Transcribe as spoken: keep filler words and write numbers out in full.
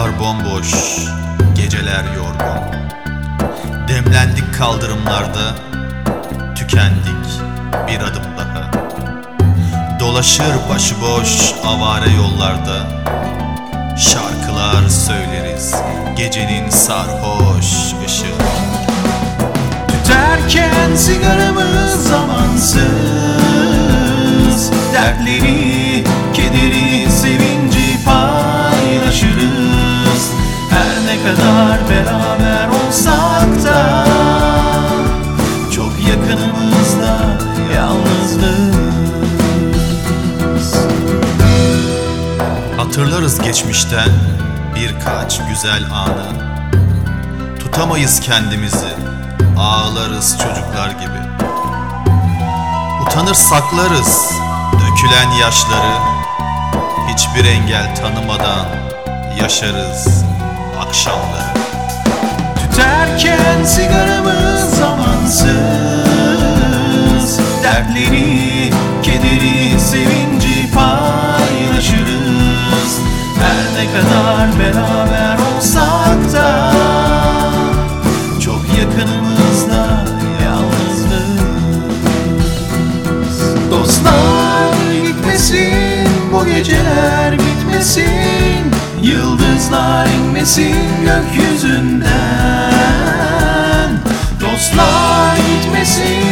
Sokaklar bomboş, geceler yorgun. Demlendik kaldırımlarda, tükendik bir adım daha. Dolaşır başıboş avare yollarda, şarkılar söyleriz gecenin sarhoş ışığı. Tüterken sigaramız zamansız, dertleri, kederi, sevinci paylaşırız. Her ne kadar beraber olsak da, çok yakınımızda yalnızlığız. Hatırlarız geçmişten birkaç güzel anı. Tutamayız kendimizi, ağlarız çocuklar gibi. Utanır saklarız dökülen yaşları. Hiçbir engel tanımadan yaşarız akşamları. Tüterken sigaramız zamansız, dertleri, kederi, sevinci paylaşırız. Her ne kadar beraber olsak da, çok yakınımızda yalnızlığız. Dostlar gitmesin, bu geceler bitmesin, yıldızlar inmesin gökyüzünden. Dostlar gitmesin,